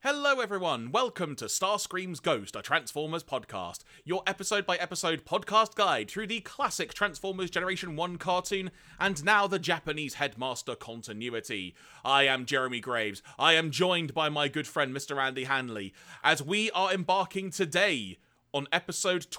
Hello everyone, welcome to Starscream's Ghost, a Transformers podcast, your episode-by-episode podcast guide through the classic Transformers Generation 1 cartoon and now the Japanese Headmaster continuity. I am Jeremy Graves. I am joined by my good friend Mr. Andy Hanley, as we are embarking today on episode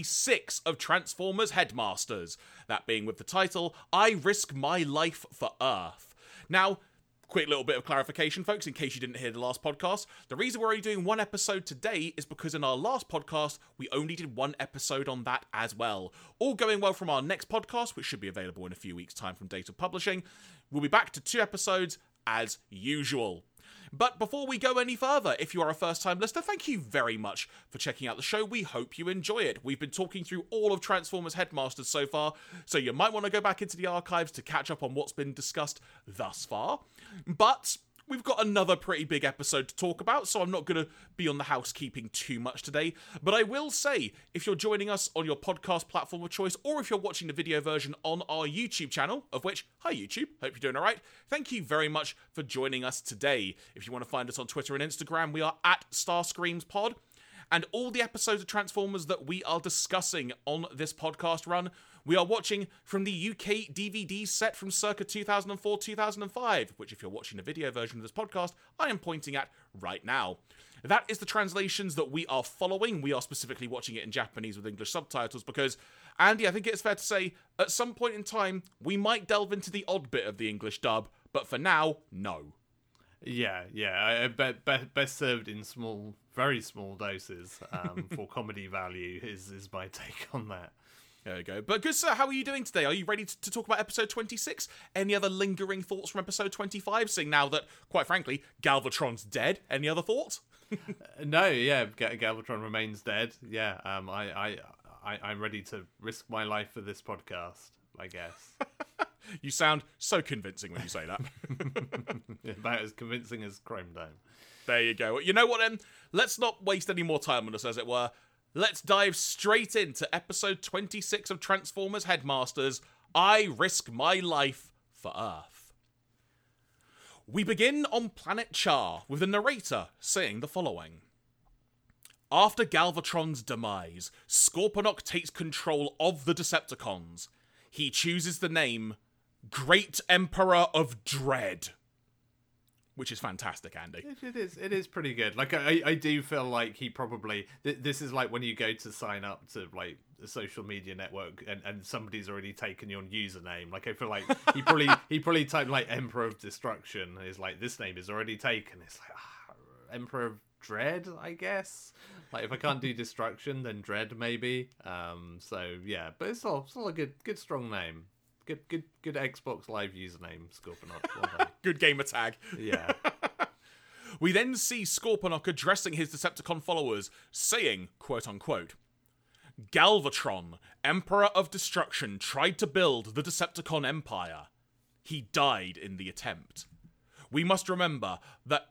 26 of Transformers Headmasters, that being with the title, I Risk My Life for Earth. Now, quick little bit of clarification, folks, in case you didn't hear the last podcast. The reason we're only doing one episode today is because in our last podcast, we only did one episode on that as well. All going well from our next podcast, which should be available in a few weeks' time from date of publishing. We'll be back to 2 episodes as usual. But before we go any further, if you are a first-time listener, thank you very much for checking out the show. We hope you enjoy it. We've been talking through all of Transformers Headmasters so far, so you might want to go back into the archives to catch up on what's been discussed thus far. But we've got another pretty big episode to talk about, so I'm not going to be on the housekeeping too much today. But I will say, if you're joining us on your podcast platform of choice, or if you're watching the video version on our YouTube channel, of which, hi YouTube, hope you're doing alright, thank you very much for joining us today. If you want to find us on Twitter and Instagram, we are at StarscreamsPod. And all the episodes of Transformers that we are discussing on this podcast run, we are watching from the UK DVD set from circa 2004-2005, which if you're watching the video version of this podcast, I am pointing at right now. That is the translations that we are following. We are specifically watching it in Japanese with English subtitles because, Andy, I think it's fair to say, at some point in time, we might delve into the odd bit of the English dub, but for now, no. Yeah, I bet best served in small, very small doses for comedy value is my take on that. There we go. But good sir, how are you doing today? Are you ready to talk about episode 26? Any other lingering thoughts from episode 25, seeing now that, quite frankly, Galvatron's dead? Any other thoughts? No, yeah, Galvatron remains dead. Yeah, I'm ready to risk my life for this podcast, I guess. You sound so convincing when you say that. About as convincing as Chrome Dome. There you go. You know what then? Let's not waste any more time on this, as it were. Let's dive straight into episode 26 of Transformers Headmasters, I Risk My Life for Earth. We begin on planet Char with the narrator saying the following. After Galvatron's demise, Scorponok takes control of the Decepticons. He chooses the name Great Emperor of Dread. Which is fantastic, Andy. It is pretty good. Like, I do feel like he probably... This is like when you go to sign up to, like, a social media network and somebody's already taken your username. Like, I feel like he probably typed, like, Emperor of Destruction. And he's like, this name is already taken. It's like, Emperor of Dread, I guess? Like, if I can't do Destruction, then Dread, maybe. So, yeah. But it's still a good strong name. Good Xbox Live username, Scorponok. Well done. Good gamer tag. Yeah. We then see Scorponok addressing his Decepticon followers, saying, quote-unquote, Galvatron, Emperor of Destruction, tried to build the Decepticon Empire. He died in the attempt. We must remember that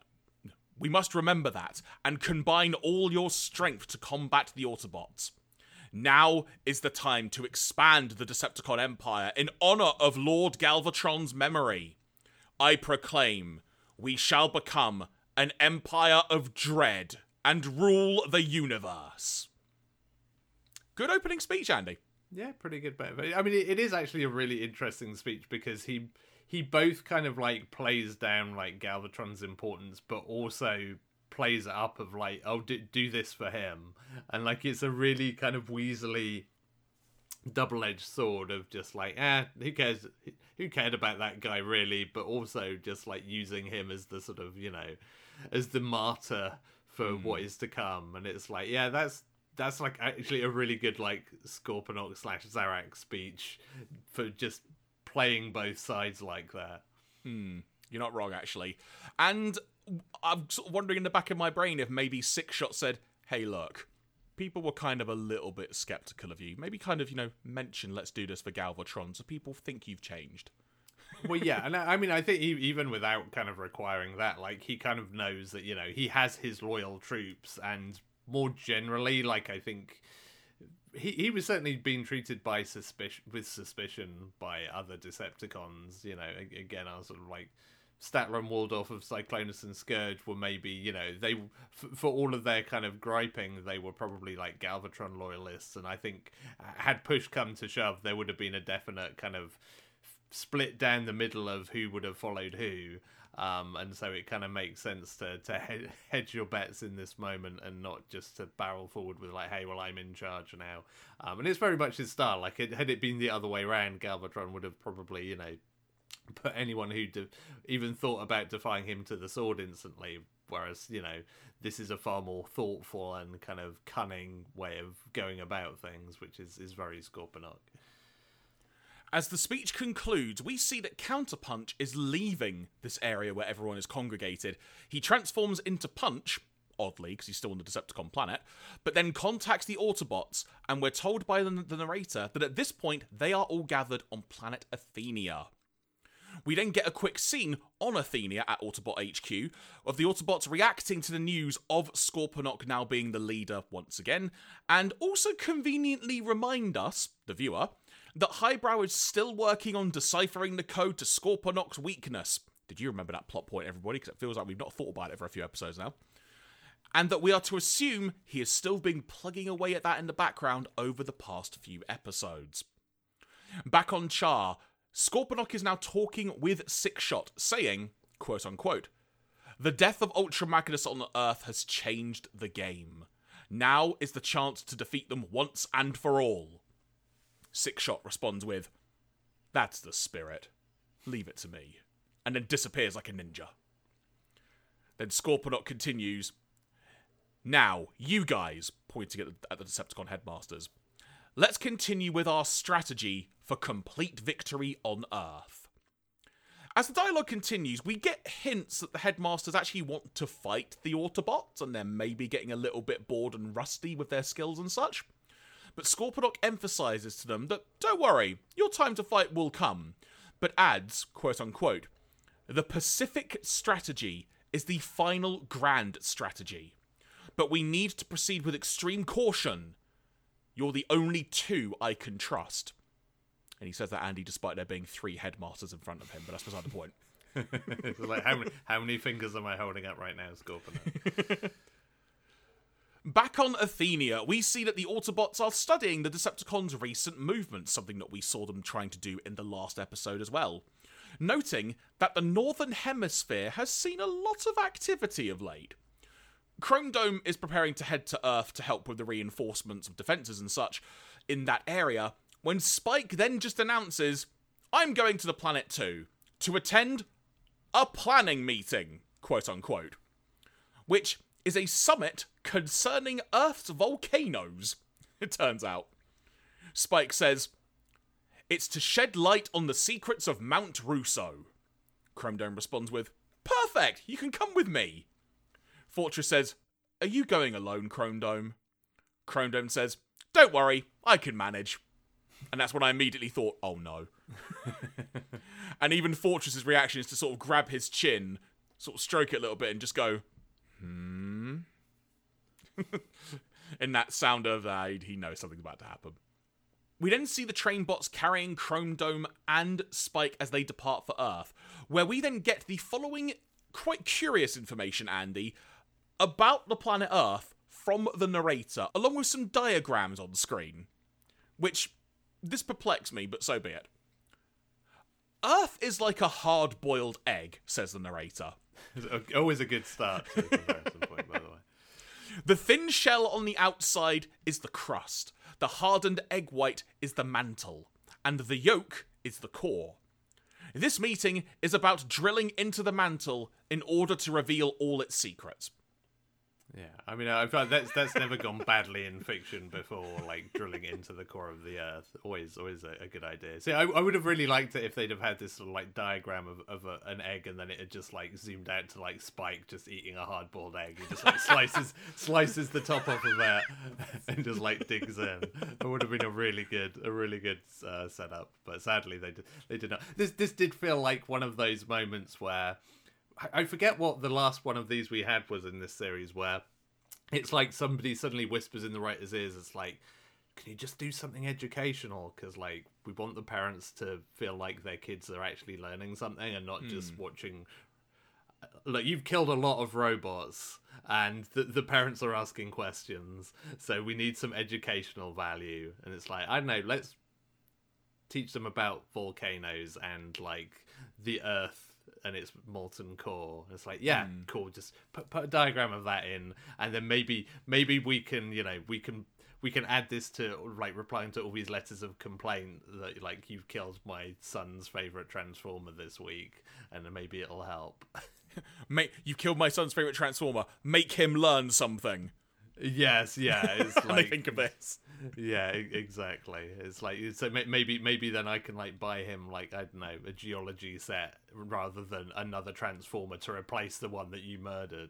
and combine all your strength to combat the Autobots. Now is the time to expand the Decepticon Empire in honor of Lord Galvatron's memory. I proclaim, we shall become an empire of dread and rule the universe. Good opening speech, Andy. Yeah, pretty good. I mean, it is actually a really interesting speech because he both kind of like plays down like Galvatron's importance, but also plays it up of like, oh, do this for him, and like it's a really kind of weaselly double-edged sword of just like, who cared about that guy really, but also just like using him as the sort of, you know, as the martyr for what is to come. And it's like, yeah, that's like actually a really good like Scorponok / Zarak speech for just playing both sides like that. You're not wrong, actually. And I'm sort of wondering in the back of my brain if maybe Six Shot said, hey, look, people were kind of a little bit skeptical of you. Maybe kind of, you know, mention let's do this for Galvatron so people think you've changed. Well, yeah, and I mean, I think even without kind of requiring that, like, he kind of knows that, you know, he has his loyal troops, and more generally, like, I think he was certainly being treated with suspicion by other Decepticons, you know, again, I was sort of like Statler and Waldorf of Cyclonus and Scourge were maybe, you know, they for all of their kind of griping, they were probably like Galvatron loyalists, and I think had push come to shove, there would have been a definite kind of split down the middle of who would have followed who. And so it kind of makes sense to hedge your bets in this moment and not just to barrel forward with like, hey, well, I'm in charge now. And it's very much his style. Like, had it been the other way around, Galvatron would have probably, you know, put anyone who even thought about defying him to the sword instantly. Whereas, you know, this is a far more thoughtful and kind of cunning way of going about things, which is very Scorponok. As the speech concludes, we see that Counterpunch is leaving this area where everyone is congregated. He transforms into Punch, oddly, because he's still on the Decepticon planet, but then contacts the Autobots, and we're told by the narrator that at this point, they are all gathered on planet Athenia. We then get a quick scene on Athenia at Autobot HQ of the Autobots reacting to the news of Scorponok now being the leader once again, and also conveniently remind us, the viewer, that Highbrow is still working on deciphering the code to Scorponok's weakness. Did you remember that plot point, everybody? Because it feels like we've not thought about it for a few episodes now. And that we are to assume he has still been plugging away at that in the background over the past few episodes. Back on Char, Scorponok is now talking with Sixshot, saying, quote-unquote, "The death of Ultra Magnus on Earth has changed the game. Now is the chance to defeat them once and for all." Sixshot responds with, "That's the spirit. Leave it to me." And then disappears like a ninja. Then Scorponok continues, "Now, you guys," pointing at the Decepticon headmasters, "let's continue with our strategy for complete victory on Earth." As the dialogue continues, we get hints that the headmasters actually want to fight the Autobots, and they're maybe getting a little bit bored and rusty with their skills and such. But Scorponok emphasizes to them that, don't worry, your time to fight will come, but adds, quote-unquote, "The Pacific strategy is the final grand strategy, but we need to proceed with extreme caution. You're the only two I can trust." And he says that, Andy, despite there being 3 headmasters in front of him, but that's beside the point. It's like, how many fingers am I holding up right now, Scorponok? Back on Athenia, we see that the Autobots are studying the Decepticons' recent movements, something that we saw them trying to do in the last episode as well. Noting that the Northern Hemisphere has seen a lot of activity of late. Chrome Dome is preparing to head to Earth to help with the reinforcements of defences and such in that area, when Spike then just announces, "I'm going to the planet too, to attend a planning meeting," quote-unquote, which is a summit concerning Earth's volcanoes, it turns out. Spike says, "It's to shed light on the secrets of Mount Russo." Chrome Dome responds with, "Perfect, you can come with me." Fortress says, "Are you going alone, Chrome Dome?" Chrome Dome says, "Don't worry, I can manage." And that's when I immediately thought, oh no. And even Fortress's reaction is to sort of grab his chin, sort of stroke it a little bit and just go, in that sound of, he knows something's about to happen. We then see the train bots carrying Chrome Dome and Spike as they depart for Earth, where we then get the following quite curious information, Andy, about the planet Earth from the narrator, along with some diagrams on screen. Which, this perplexed me, but so be it. Earth is like a hard-boiled egg, says the narrator. Always a good start to the comparison point, by the way. The thin shell on the outside is the crust, the hardened egg white is the mantle, and the yolk is the core. This meeting is about drilling into the mantle in order to reveal all its secrets. Yeah, I mean, I feel like that's never gone badly in fiction before, like drilling into the core of the Earth. Always a good idea. See, I would have really liked it if they'd have had this sort of like diagram of an egg, and then it had just like zoomed out to like Spike just eating a hard-boiled egg. He just like slices the top off of that and just like digs in. It would have been a really good setup. But sadly, they did not. This did feel like one of those moments where. I forget what the last one of these we had was in this series, where it's like somebody suddenly whispers in the writer's ears, it's like, can you just do something educational? Because, like, we want the parents to feel like their kids are actually learning something and not just watching look, you've killed a lot of robots, and the parents are asking questions, so we need some educational value. And it's like, I don't know, let's teach them about volcanoes and like the Earth and its molten core. It's like, yeah, cool. Just put a diagram of that in, and then maybe we can, we can add this to like replying to all these letters of complaint that like you've killed my son's favorite Transformer this week, and then maybe it'll help. You killed my son's favorite Transformer. Make him learn something. Yes, yeah. It's and like, I think of this. Yeah, exactly. It's like, so maybe then I can like buy him like, I don't know, a geology set rather than another Transformer to replace the one that you murdered.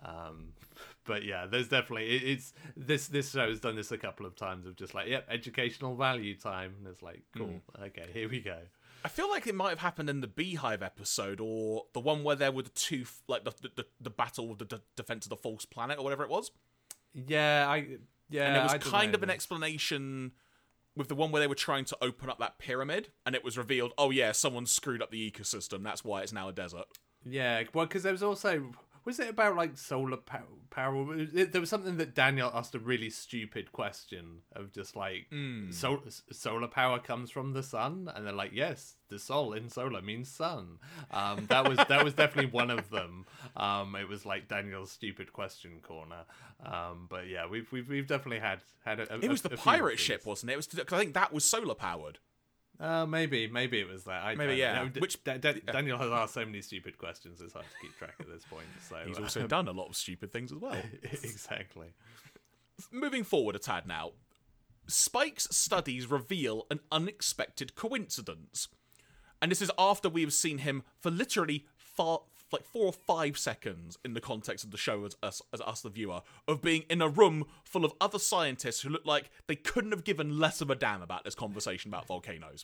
But yeah, there's definitely it's this show has done this a couple of times of just like, yep, educational value time. And it's like, cool, okay, here we go. I feel like it might have happened in the Beehive episode, or the one where there were the two, like the battle with the defense of the false planet, or whatever it was. Yeah, and there was kind of an explanation with the one where they were trying to open up that pyramid, and it was revealed, oh yeah, someone screwed up the ecosystem. That's why it's now a desert. Yeah, well, because there was also, was it about like solar power? There was something that Daniel asked a really stupid question of just like, solar power comes from the sun, and they're like, yes, the sol in solar means sun. That was definitely one of them. It was like Daniel's stupid question corner. But yeah, we've definitely had it was the pirate ship, wasn't it? It was, because I think that was solar powered. Maybe it was that. Which Daniel has asked so many stupid questions; it's hard to keep track at this point. So he's also done a lot of stupid things as well. Exactly. Moving forward a tad now, Spike's studies reveal an unexpected coincidence, and this is after we've seen him for literally 4 or 5 seconds in the context of the show as us, the viewer, of being in a room full of other scientists who look like they couldn't have given less of a damn about this conversation about volcanoes.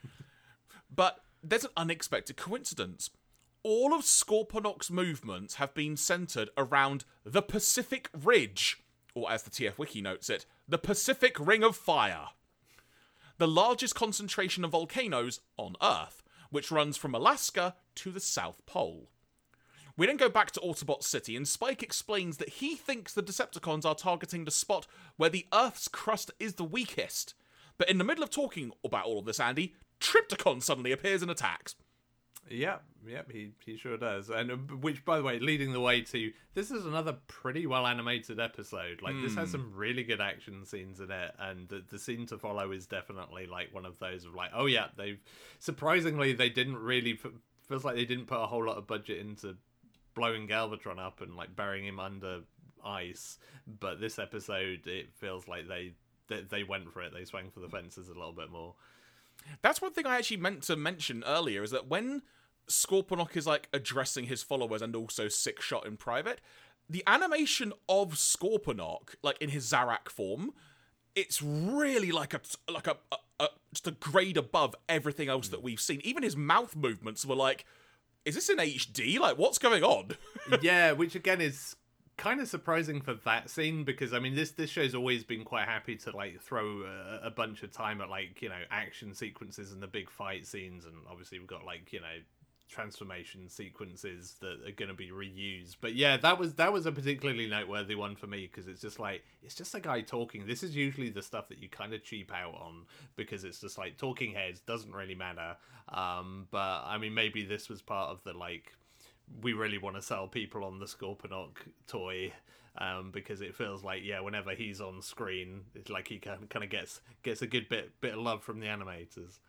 But there's an unexpected coincidence. All of Scorponok's movements have been centered around the Pacific Ridge, or as the TF Wiki notes it, the Pacific Ring of Fire, the largest concentration of volcanoes on Earth, which runs from Alaska to the South Pole. We then go back to Autobot City, and Spike explains that he thinks the Decepticons are targeting the spot where the Earth's crust is the weakest. But in the middle of talking about all of this, Andy, Trypticon suddenly appears and attacks. Yep, he sure does. And which, by the way, leading the way to, this is another pretty well animated episode. Like, this has some really good action scenes in it, and the scene to follow is definitely like one of those of like, oh yeah, surprisingly they didn't really, feels like they didn't put a whole lot of budget into blowing Galvatron up and like burying him under ice, but this episode it feels like they went for it. They swung for the fences a little bit more. That's one thing I actually meant to mention earlier, is that when Scorponok is like addressing his followers and also Six Shot in private, the animation of Scorponok, like in his Zarak form, it's really like a just a grade above everything else that we've seen. Even his mouth movements were like, is this in HD? Like, what's going on? Yeah, which again is kind of surprising for that scene, because I mean this show's always been quite happy to like throw a bunch of time at like, action sequences and the big fight scenes, and obviously we've got like, transformation sequences that are going to be reused. But yeah, that was a particularly noteworthy one for me, because it's just like, it's just a guy talking. This is usually the stuff that you kind of cheap out on, because it's just like talking heads, doesn't really matter. But I mean, maybe this was part of the like, we really want to sell people on the Scorponok toy, because it feels like, yeah, whenever he's on screen, it's like he kind of gets a good bit of love from the animators.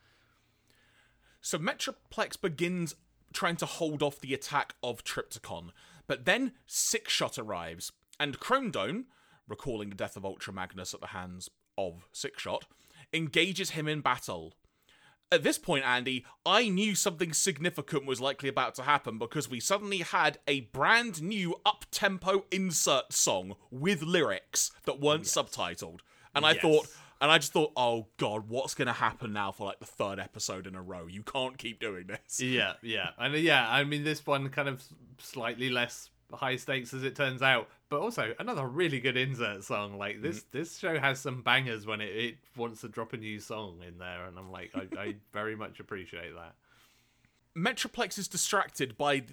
So Metroplex begins trying to hold off the attack of Trypticon, but then Six Shot arrives, and Chromedome, recalling the death of Ultra Magnus at the hands of Six Shot, engages him in battle. At this point, Andy, I knew something significant was likely about to happen, because we suddenly had a brand new up-tempo insert song with lyrics that weren't subtitled. And I just thought, oh god, what's going to happen now for like the 3rd episode in a row? You can't keep doing this. Yeah. And yeah, I mean, this one kind of slightly less high stakes as it turns out, but also another really good insert song. Like this show has some bangers when it wants to drop a new song in there, and I'm like, I very much appreciate that. Metroplex is distracted by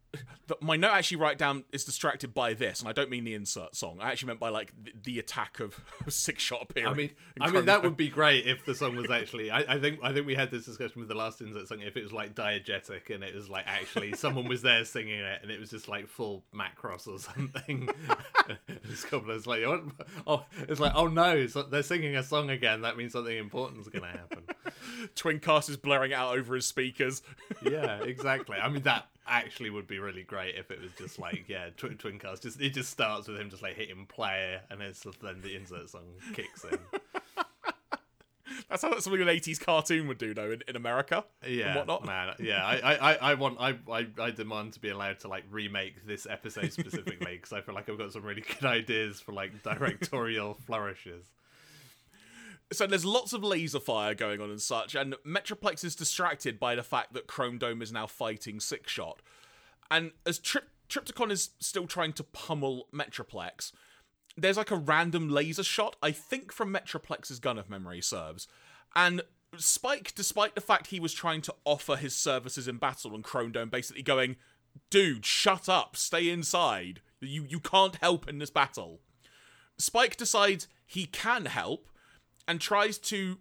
my note actually write down is distracted by this, and I don't mean the insert song. I actually meant by like the attack of Six Shot appearing. I mean that would be great if the song was actually. I think we had this discussion with the last insert song. If it was like diegetic and it was like actually someone was there singing it, and it was just like full Macross or something. It's like, oh no, they're singing a song again. That means something important's going to happen. Twincast is blaring it out over his speakers. Yeah, exactly. I mean, that actually would be really great if it was just like, Twincast. It just starts with him just like hitting play, and then the insert song kicks in. That's how something an 80s cartoon would do, though, in America. Yeah, and whatnot. Man. Yeah, I demand to be allowed to like remake this episode specifically because I feel like I've got some really good ideas for like directorial flourishes. So there's lots of laser fire going on and such, and Metroplex is distracted by the fact that Chrome Dome is now fighting Six Shot. And as Trypticon is still trying to pummel Metroplex, there's like a random laser shot, I think from Metroplex's gun if memory serves. And Spike, despite the fact he was trying to offer his services in battle, and Chrome Dome basically going, dude, shut up, stay inside. You can't help in this battle. Spike decides he can help, and tries to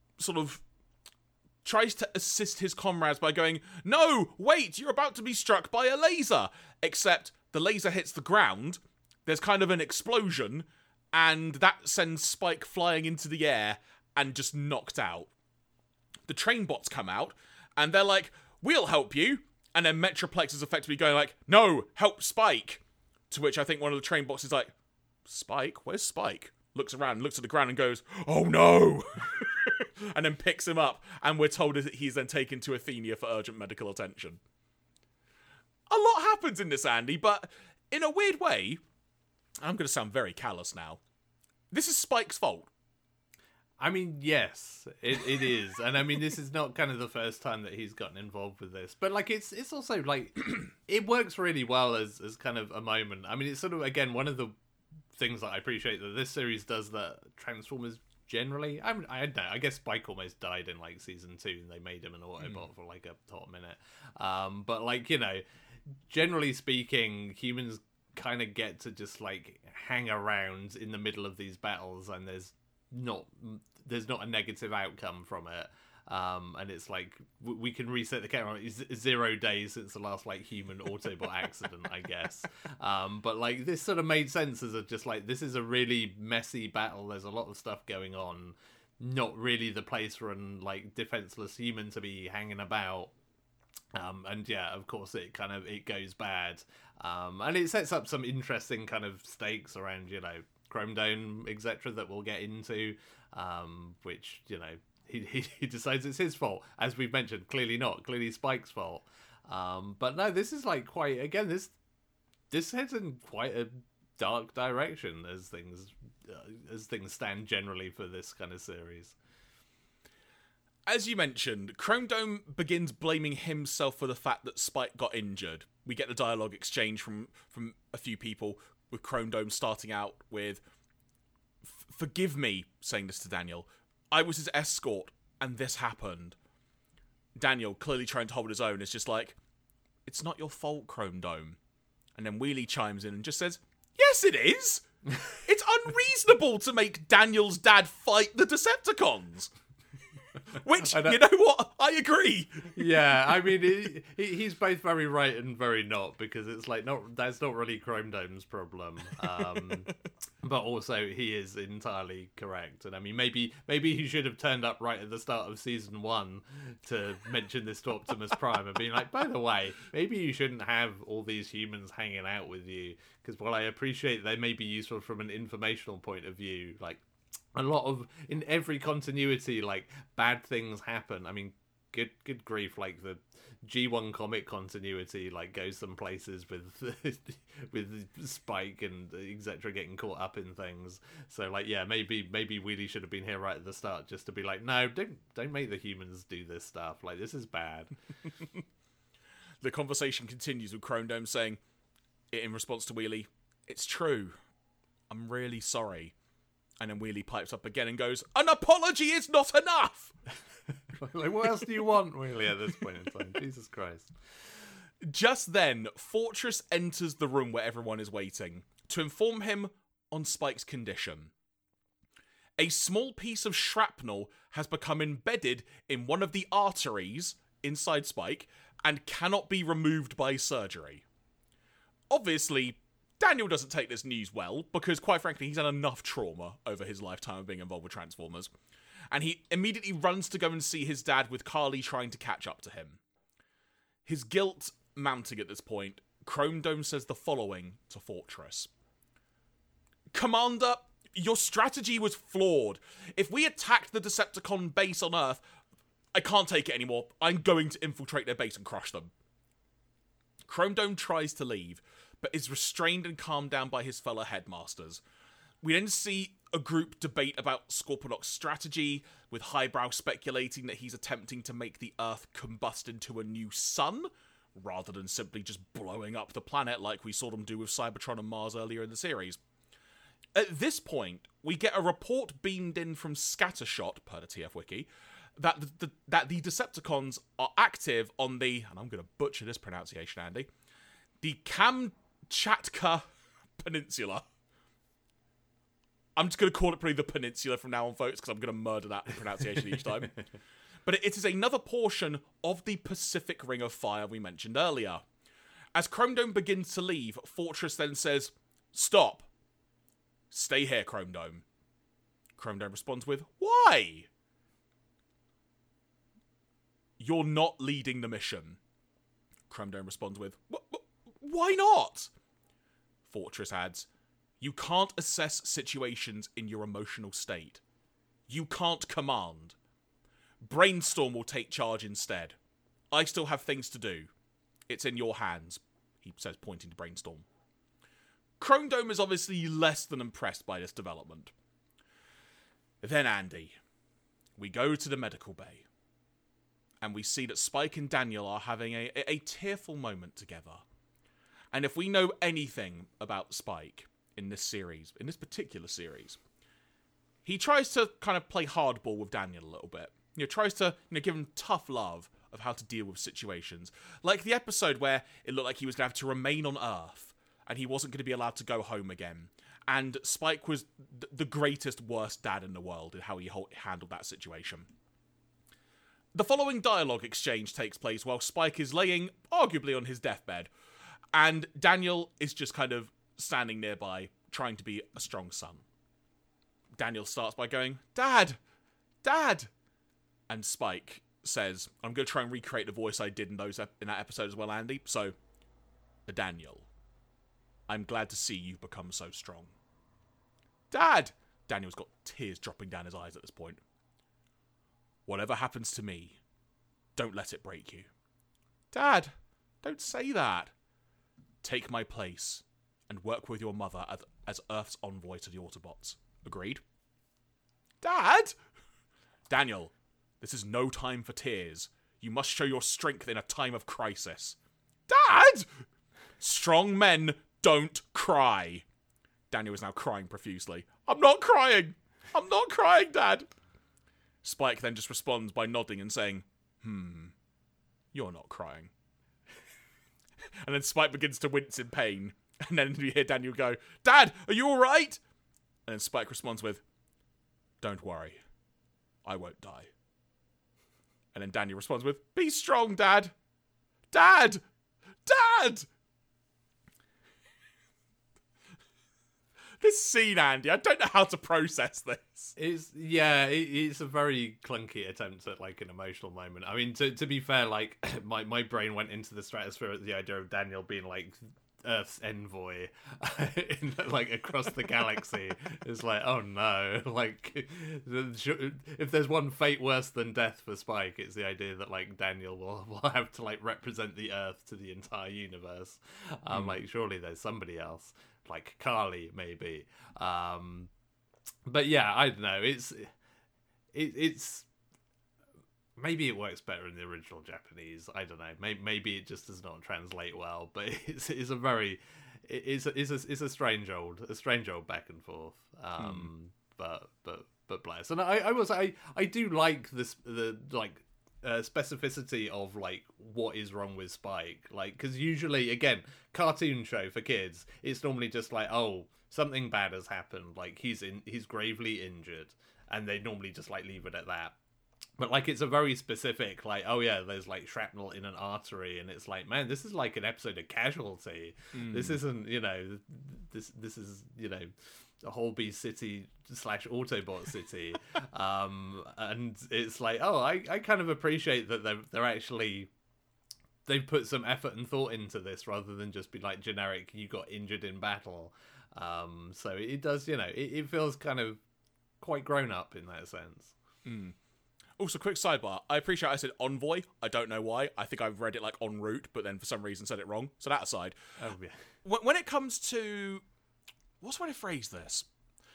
assist his comrades by going, no, wait, you're about to be struck by a laser. Except the laser hits the ground, there's kind of an explosion, and that sends Spike flying into the air and just knocked out. The train bots come out, and they're like, we'll help you. And then Metroplex is effectively going like, no, help Spike. To which I think one of the train bots is like, Spike? Where's Spike? Looks around, looks at the ground and goes, oh no! And then picks him up, and we're told that he's then taken to Athenia for urgent medical attention. A lot happens in this, Andy, but in a weird way, I'm going to sound very callous now, this is Spike's fault. I mean, yes, it is. And I mean, this is not kind of the first time that he's gotten involved with this. But like, it's also like, it works really well as kind of a moment. I mean, it's sort of, again, one of the things that I appreciate that this series does that Transformers generally, I don't know, I guess Spike almost died in like season 2 and they made him an Autobot for like a hot minute. But like, you know, generally speaking, humans kind of get to just like hang around in the middle of these battles, and there's not a negative outcome from it. And it's like we can reset the camera. It's 0 days since the last like human Autobot accident, I guess. But like this sort of made sense as just like, this is a really messy battle. There's a lot of stuff going on. Not really the place for an like defenseless human to be hanging about. And yeah, of course it goes bad. And it sets up some interesting kind of stakes around, you know, Chrome Dome, etc. that we'll get into. Which, you know, he decides it's his fault, as we've mentioned. Clearly not. Clearly Spike's fault. But no, this is like quite, again, this heads in quite a dark direction as things stand generally for this kind of series. As you mentioned, Chrome Dome begins blaming himself for the fact that Spike got injured. We get the dialogue exchange from a few people, with Chrome Dome starting out with, forgive me saying this to Daniel, I was his escort, and this happened. Daniel, clearly trying to hold his own, is just like, it's not your fault, Chrome Dome. And then Wheelie chimes in and just says, yes, it is! It's unreasonable to make Daniel's dad fight the Decepticons! Which, you know what? I agree. Yeah, I mean, he's both very right and very not, because it's like, that's not really Chrome Dome's problem. But also, he is entirely correct. And I mean, maybe he should have turned up right at the start of season 1 to mention this to Optimus Prime and being like, by the way, maybe you shouldn't have all these humans hanging out with you, because while I appreciate they may be useful from an informational point of view, like, a lot of, in every continuity, like, bad things happen. I mean, good grief, like, the G1 comic continuity, like, goes some places with Spike and etc. getting caught up in things. So, like, yeah, maybe Wheelie should have been here right at the start, just to be like, no, don't make the humans do this stuff. Like, this is bad. The conversation continues with Chrome Dome saying, in response to Wheelie, it's true. I'm really sorry. And then Wheelie pipes up again and goes, an apology is not enough! Like, what else do you want, Wheelie, at this point in time? Jesus Christ. Just then, Fortress enters the room where everyone is waiting to inform him on Spike's condition. A small piece of shrapnel has become embedded in one of the arteries inside Spike and cannot be removed by surgery. Obviously, Daniel doesn't take this news well, because quite frankly, he's had enough trauma over his lifetime of being involved with Transformers. And he immediately runs to go and see his dad, with Carly trying to catch up to him. His guilt mounting at this point, Chrome Dome says the following to Fortress. Commander, your strategy was flawed. If we attacked the Decepticon base on Earth, I can't take it anymore. I'm going to infiltrate their base and crush them. Chrome Dome tries to leave, but is restrained and calmed down by his fellow headmasters. We then see a group debate about Scorponok's strategy, with Highbrow speculating that he's attempting to make the Earth combust into a new sun, rather than simply just blowing up the planet like we saw them do with Cybertron and Mars earlier in the series. At this point, we get a report beamed in from Scattershot, per the TF Wiki, that the Decepticons are active on the, and I'm going to butcher this pronunciation, Andy, the Kamchatka Peninsula. I'm just going to call it probably the Peninsula from now on, folks, because I'm going to murder that pronunciation each time. But it is another portion of the Pacific Ring of Fire we mentioned earlier. As Chrome Dome begins to leave, Fortress then says, "Stop. Stay here, Chrome Dome." Chrome Dome responds with, "Why?" "You're not leading the mission." Chrome Dome responds with, "Why not?" Fortress adds, "You can't assess situations in your emotional state. You can't command. Brainstorm will take charge instead. I still have things to do. It's in your hands," he says, pointing to Brainstorm. Chrome Dome is obviously less than impressed by this development. Then, Andy, we go to the medical bay, and we see that Spike and Daniel are having a tearful moment together. And if we know anything about Spike in this series, in this particular series, he tries to kind of play hardball with Daniel a little bit. Tries to give him tough love of how to deal with situations. Like the episode where it looked like he was going to have to remain on Earth, and he wasn't going to be allowed to go home again. And Spike was the greatest, worst dad in the world in how he handled that situation. The following dialogue exchange takes place while Spike is laying, arguably, on his deathbed, and Daniel is just kind of standing nearby, trying to be a strong son. Daniel starts by going, "Dad! Dad!" And Spike says, I'm going to try and recreate the voice I did in that episode as well, Andy. So, Daniel, I'm glad to see you become so strong. "Dad!" Daniel's got tears dropping down his eyes at this point. "Whatever happens to me, don't let it break you." "Dad, don't say that." "Take my place and work with your mother as Earth's envoy to the Autobots. Agreed?" "Dad!" "Daniel, this is no time for tears. You must show your strength in a time of crisis." "Dad!" "Strong men don't cry." Daniel is now crying profusely. "I'm not crying. I'm not crying, Dad." Spike then just responds by nodding and saying, "You're not crying." And then Spike begins to wince in pain. And then you hear Daniel go, "Dad, are you alright?" And then Spike responds with, "Don't worry. I won't die." And then Daniel responds with, "Be strong, Dad. Dad! Dad!" This scene, Andy, I don't know how to process this. It's a very clunky attempt at like an emotional moment. I mean, to be fair, like my brain went into the stratosphere at the idea of Daniel being like Earth's envoy, like across the galaxy. It's like, oh no, like if there's one fate worse than death for Spike, it's the idea that like Daniel will have to like represent the Earth to the entire universe. Like surely there's somebody else. Like Carly, maybe. But yeah, I don't know. It's maybe it works better in the original Japanese. I don't know. Maybe it just does not translate well. But it's a strange old back and forth. But bless. And I do like this specificity of like what is wrong with Spike, like because usually again cartoon show for kids, it's normally just like, oh, something bad has happened, like he's gravely injured, and they normally just like leave it at that. But like it's a very specific, like, oh yeah, there's like shrapnel in an artery, and it's like, man, this is like an episode of Casualty. This isn't, this is, a Holby City / Autobot City. And it's like, oh, I kind of appreciate that they're actually, they've put some effort and thought into this rather than just be like generic, you got injured in battle. So it does, it feels kind of quite grown up in that sense. Also, quick sidebar. I appreciate I said envoy. I don't know why. I think I've read it like en route, but then for some reason said it wrong. So that aside. Oh, yeah. When it comes to... What's the way to phrase this?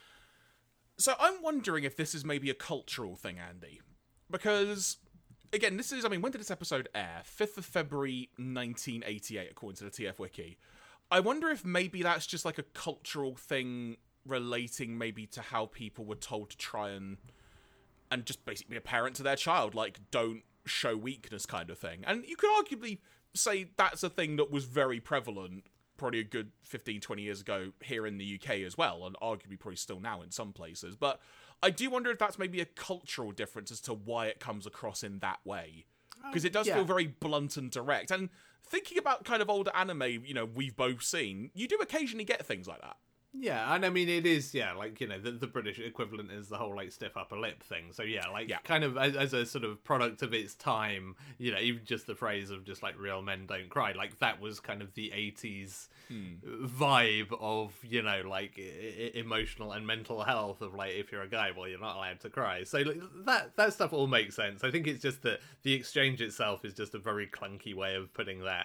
So I'm wondering if this is maybe a cultural thing, Andy. Because, again, this is... I mean, when did this episode air? 5th of February, 1988, according to the TF Wiki. I wonder if maybe that's just like a cultural thing relating maybe to how people were told to try and just basically be a parent to their child, like, don't show weakness kind of thing. And you could arguably say that's a thing that was very prevalent probably a good 15, 20 years ago here in the UK as well, and arguably probably still now in some places. But I do wonder if that's maybe a cultural difference as to why it comes across in that way. Because it does feel very blunt and direct. And thinking about kind of older anime, we've both seen, you do occasionally get things like that. Yeah, and I mean, it is, like, the British equivalent is the whole, like, stiff upper lip thing. So, kind of as a sort of product of its time, even just the phrase of just, like, real men don't cry, like, that was kind of the 80s vibe of, like, emotional and mental health of, like, if you're a guy, well, you're not allowed to cry. So, like, that stuff all makes sense. I think it's just that the exchange itself is just a very clunky way of putting that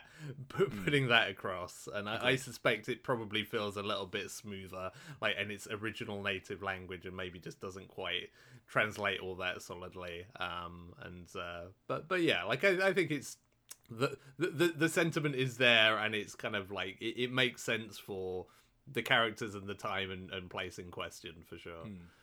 across. And I suspect it probably feels a little bit smoother, like in its original native language, and maybe just doesn't quite translate all that solidly. But yeah, like I think it's the sentiment is there, and it's kind of like it makes sense for the characters and the time and place in question for sure.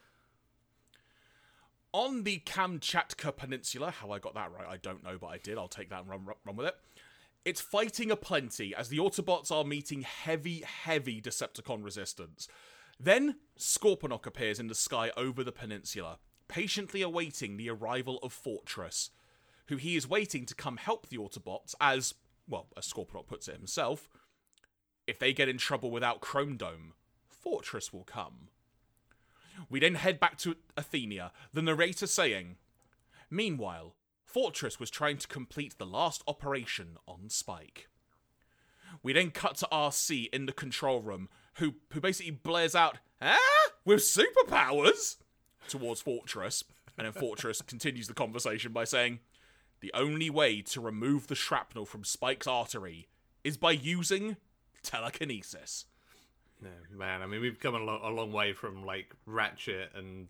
On the Kamchatka Peninsula, how I got that right, I don't know, but I did. I'll take that and run with it. It's fighting aplenty as the Autobots are meeting heavy Decepticon resistance. Then, Scorponok appears in the sky over the peninsula, patiently awaiting the arrival of Fortress, who he is waiting to come help the Autobots as, well, as Scorponok puts it himself, if they get in trouble without Chrome Dome, Fortress will come. We then head back to Athenia, the narrator saying, "Meanwhile, Fortress was trying to complete the last operation on Spike." We then cut to RC in the control room, who basically blares out, with superpowers? Towards Fortress. And then Fortress continues the conversation by saying, "The only way to remove the shrapnel from Spike's artery is by using telekinesis." No, man, I mean, we've come a long way from, like, Ratchet and...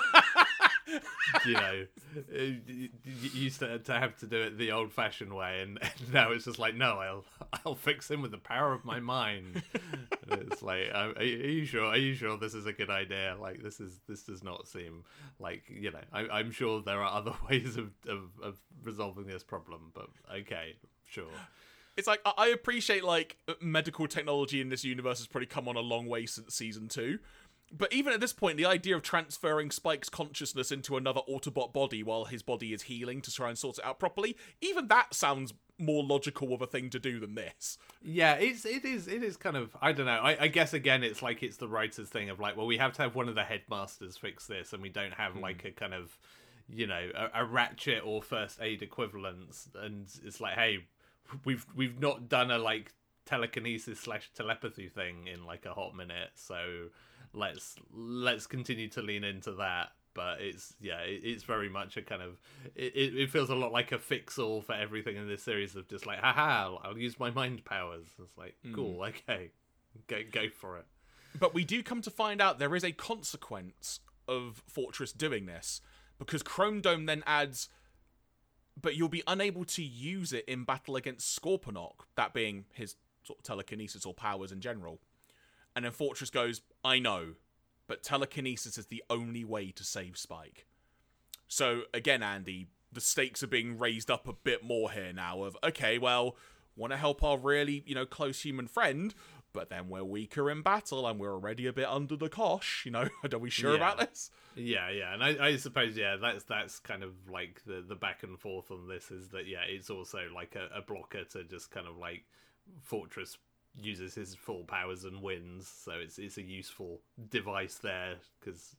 you used to have to do it the old-fashioned way, and now it's just like, no, I'll fix him with the power of my mind. And it's like, are you sure? Are you sure this is a good idea? Like, this does not seem like, I'm sure there are other ways of resolving this problem, but okay, sure. It's like, I appreciate, like, medical technology in this universe has probably come on a long way since season 2. But even at this point, the idea of transferring Spike's consciousness into another Autobot body while his body is healing to try and sort it out properly, even that sounds more logical of a thing to do than this. Yeah, it is kind of, I don't know, I guess again it's like it's the writer's thing of like, well, we have to have one of the headmasters fix this, and we don't have like a kind of, a Ratchet or First Aid equivalence, and it's like, hey, we've not done a like telekinesis / telepathy thing in like a hot minute, so let's continue to lean into that. But it's very much a kind of it feels a lot like a fix-all for everything in this series of just like, haha, I'll use my mind powers. It's like, cool, okay, go for it. But we do come to find out there is a consequence of Fortress doing this, because Chrome Dome then adds, but you'll be unable to use it in battle against Scorponok, that being his sort of telekinesis or powers in general. And then Fortress goes, I know, but telekinesis is the only way to save Spike. So, again, Andy, the stakes are being raised up a bit more here now of, okay, well, want to help our really, close human friend, but then we're weaker in battle and we're already a bit under the cosh, are we sure about this? Yeah, and I suppose, that's kind of like the back and forth on this is that, it's also like a blocker to just kind of like Fortress uses his full powers and wins, so it's a useful device there, because,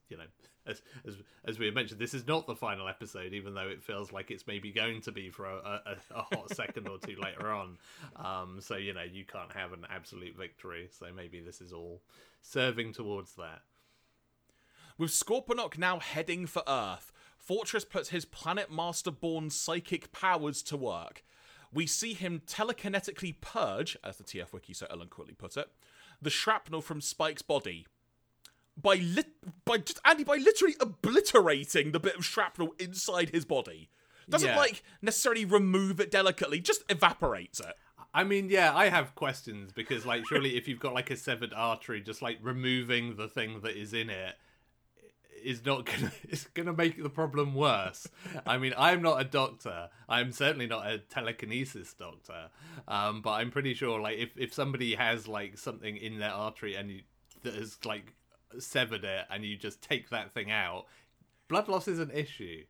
as we had mentioned, this is not the final episode, even though it feels like it's maybe going to be for a hot second or two later on. So, you can't have an absolute victory, so maybe this is all serving towards that. With Scorponok now heading for Earth, Fortress puts his Planet Master-born psychic powers to work. We see him telekinetically purge, as the TF Wiki so eloquently put it, the shrapnel from Spike's body. By literally obliterating the bit of shrapnel inside his body. Doesn't, necessarily remove it delicately, just evaporates it. I mean, I have questions, because, surely if you've got, a severed artery, just, removing the thing that is in it is not it's gonna make the problem worse. I mean, I'm not a doctor. I'm certainly not a telekinesis doctor. But I'm pretty sure, if somebody has, something in their artery and that has, severed it, and you just take that thing out, blood loss is an issue.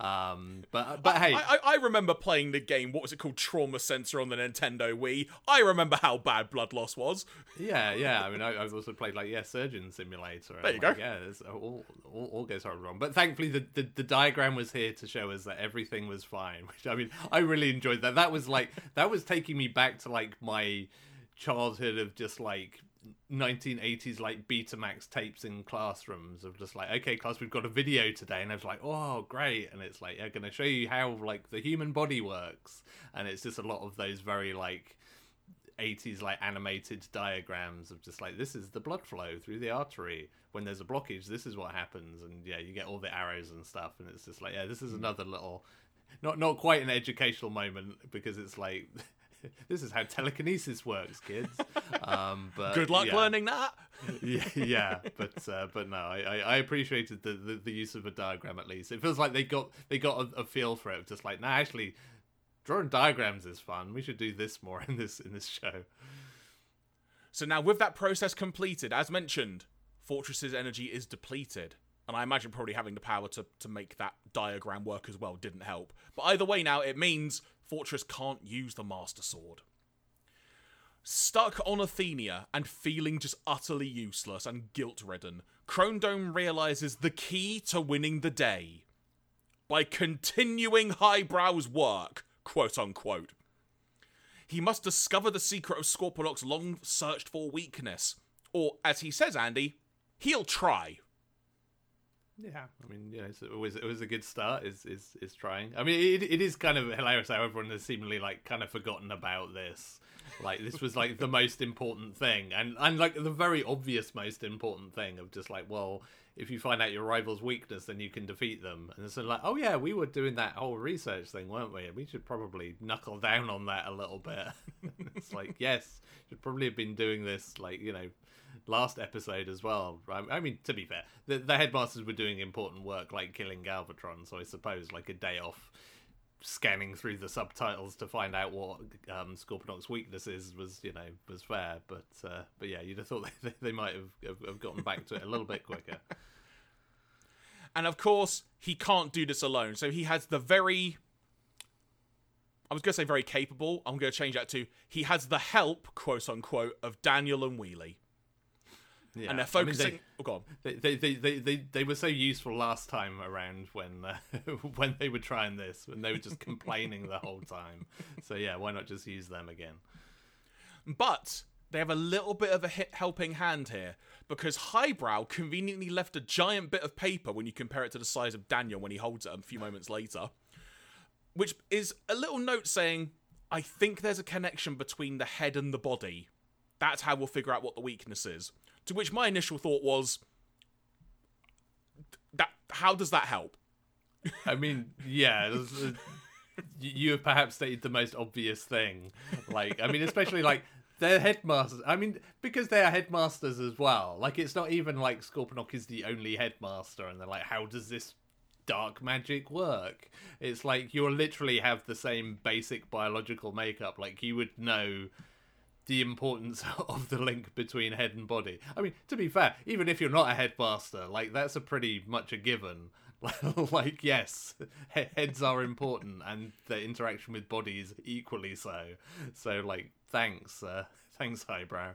But hey, I remember playing the game. What was it called? Trauma Sensor on the Nintendo Wii. I remember how bad blood loss was. Yeah. I mean, I've also played Surgeon Simulator. There you go. Yeah, all goes horribly wrong. But thankfully, the diagram was here to show us that everything was fine. Which, I mean, I really enjoyed that. That was taking me back to my childhood of just 1980s Betamax tapes in classrooms of just okay, class, we've got a video today, and I was like, oh great, and it's I'm going to show you how the human body works, and it's just a lot of those very 80s animated diagrams of just this is the blood flow through the artery, when there's a blockage this is what happens, and you get all the arrows and stuff, and it's just this is another little not quite an educational moment, because it's this is how telekinesis works, kids. But good luck learning that. But no, I appreciated the use of a diagram at least. It feels like they got a feel for it. Just actually, drawing diagrams is fun. We should do this more in this show. So now, with that process completed, as mentioned, Fortress's energy is depleted. And I imagine probably having the power to make that diagram work as well didn't help. But either way now, it means Fortress can't use the Master Sword. Stuck on Athenia and feeling just utterly useless and guilt-ridden, Chromedome realizes the key to winning the day. By continuing Highbrow's work, quote-unquote. He must discover the secret of Scorponok's long-searched-for weakness. Or, as he says, Andy, he'll try. Yeah, I mean, it was a good start. Is trying. I mean, it is kind of hilarious how everyone has seemingly kind of forgotten about this. This was the most important thing, and the very obvious most important thing of just well, if you find out your rival's weakness, then you can defeat them. And it's oh yeah, we were doing that whole research thing, weren't we? We should probably knuckle down on that a little bit. It's yes, should probably have been doing this last episode as well. I mean, to be fair, the headmasters were doing important work, killing Galvatron, so I suppose a day off scanning through the subtitles to find out what Scorponok's weakness is was fair. But yeah, you'd have thought they might have gotten back to it a little bit quicker. And of course, he can't do this alone, so he has the very... I was going to say very capable, I'm going to change that to he has the help, quote-unquote, of Daniel and Wheelie. Yeah. And they're focusing... go on. They were so useful last time around when when they were trying this, when they were just complaining the whole time. So yeah, why not just use them again? But they have a little bit of a helping hand here, because Highbrow conveniently left a giant bit of paper when you compare it to the size of Daniel when he holds it a few moments later, which is a little note saying, I think there's a connection between the head and the body. That's how we'll figure out what the weakness is. To which my initial thought was, how does that help? I mean, yeah, you have perhaps stated the most obvious thing. I mean, especially they're headmasters. I mean, because they are headmasters as well. It's not even Scorponok is the only headmaster, and they're how does this dark magic work? It's like you literally have the same basic biological makeup. Like, you would know the importance of the link between head and body. I mean, to be fair, even if you're not a headmaster, like, that's a pretty much a given. Like, yes, heads are important, and the interaction with bodies equally so. So, like, thanks Highbrow.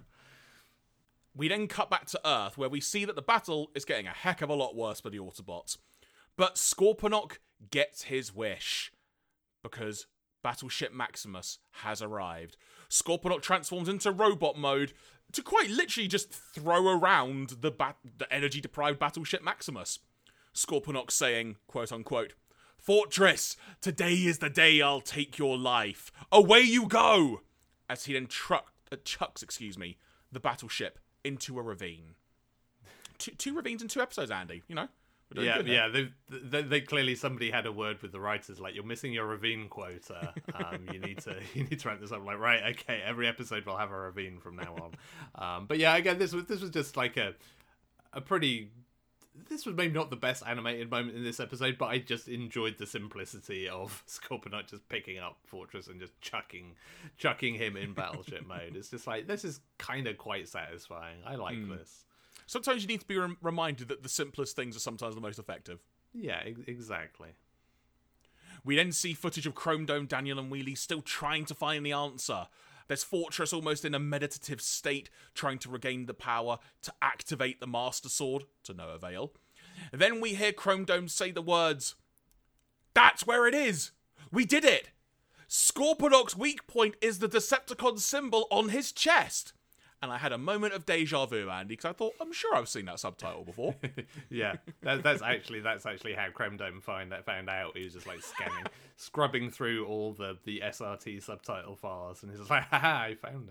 We then cut back to Earth, where we see that the battle is getting a heck of a lot worse for the Autobots. But Scorponok gets his wish, because Battleship Maximus has arrived. Scorponok transforms into robot mode to quite literally just throw around the energy-deprived Battleship Maximus. Scorponok saying, quote-unquote, "Fortress, today is the day I'll take your life. Away you go!" As he then chucks the battleship into a ravine. Two ravines in 2 episodes, Andy, you know? Yeah. They clearly, somebody had a word with the writers. Like, you're missing your ravine quota. You need to wrap this up. Like, right, okay, every episode will have a ravine from now on. But yeah, again, this was just like a pretty. This was maybe not the best animated moment in this episode, but I just enjoyed the simplicity of Scorponok just picking up Fortress and just chucking him in battleship mode. It's just like, this is kind of quite satisfying. I like this. Sometimes you need to be reminded that the simplest things are sometimes the most effective. Yeah, exactly. We then see footage of Chrome Dome, Daniel and Wheelie still trying to find the answer. There's Fortress almost in a meditative state, trying to regain the power to activate the Master Sword, to no avail. Then we hear Chrome Dome say the words, "That's where it is! We did it! Scorponok's weak point is the Decepticon symbol on his chest!" And I had a moment of deja vu, Andy, because I thought, I'm sure I've seen that subtitle before. Yeah, that's actually how Chrome Dome found out. He was just like scrubbing through all the SRT subtitle files, and he's just like, "Haha, I found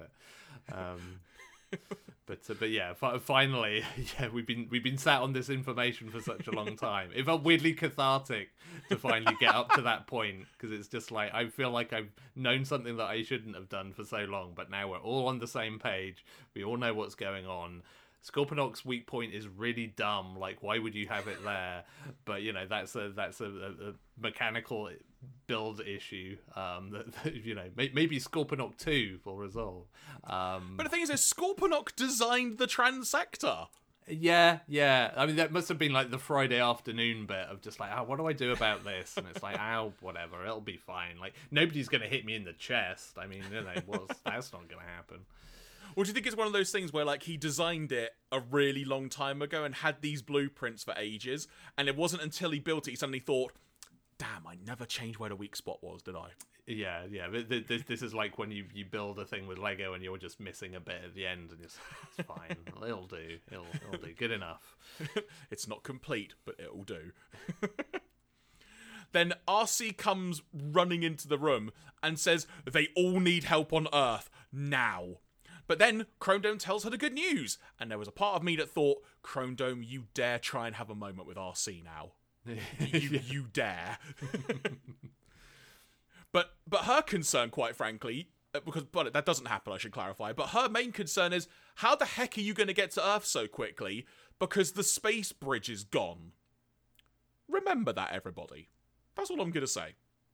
it." But yeah, finally, yeah, we've been sat on this information for such a long time. It felt weirdly cathartic to finally get up to that point, because it's just like, I feel like I've known something that I shouldn't have done for so long, but now we're all on the same page. We all know what's going on. Scorponok's weak point is really dumb. Like, why would you have it there? But you know, that's a mechanical build issue that you know, maybe Scorponok 2 will resolve. But the thing is, Scorponok designed the transector. Yeah. I mean, that must have been like the Friday afternoon bit of just like, oh, what do I do about this? And it's like, oh, whatever, it'll be fine. Like, nobody's gonna hit me in the chest. I mean, you know, that's not gonna happen. Or do you think it's one of those things where, like, he designed it a really long time ago and had these blueprints for ages, and it wasn't until he built it he suddenly thought, damn, I never changed where the weak spot was, did I? Yeah. This is like when you build a thing with Lego and you're just missing a bit at the end, and it's fine. It'll do. It'll do. Good enough. It's not complete, but it'll do. Then RC comes running into the room and says they all need help on Earth now. But then Chrome Dome tells her the good news, and there was a part of me that thought, Chrome Dome, you dare try and have a moment with RC now. You dare. But her concern, quite frankly, but that doesn't happen, I should clarify, but her main concern is, how the heck are you going to get to Earth so quickly? Because the space bridge is gone. Remember that, everybody. That's all I'm going to say.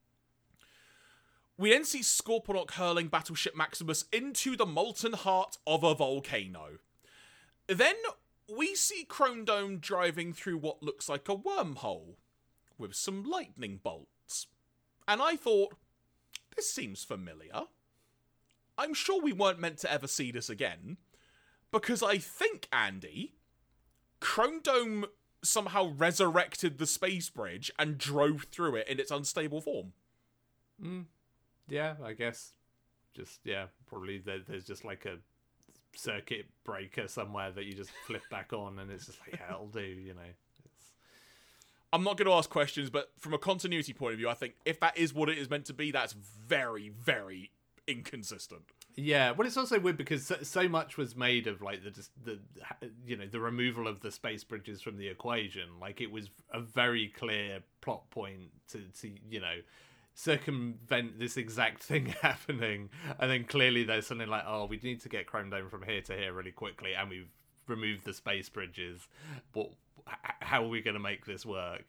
We then see Scorponok hurling Battleship Maximus into the molten heart of a volcano. Then we see Chrome Dome driving through what looks like a wormhole with some lightning bolts. And I thought, this seems familiar. I'm sure we weren't meant to ever see this again, because I think, Andy, Chrome Dome somehow resurrected the space bridge and drove through it in its unstable form. Yeah, I guess. Just, yeah, probably there's just like a circuit breaker somewhere that you just flip back on, and it's just like, yeah, it'll do, you know. I'm not going to ask questions, but from a continuity point of view, I think if that is what it is meant to be, that's very, very inconsistent. Yeah, well, it's also weird because so much was made of like the you know, the removal of the space bridges from the equation. Like, it was a very clear plot point to you know, circumvent this exact thing happening, and then clearly there's something like, oh, we need to get Chrome Dome from here to here really quickly, and we've removed the space bridges. How are we going to make this work?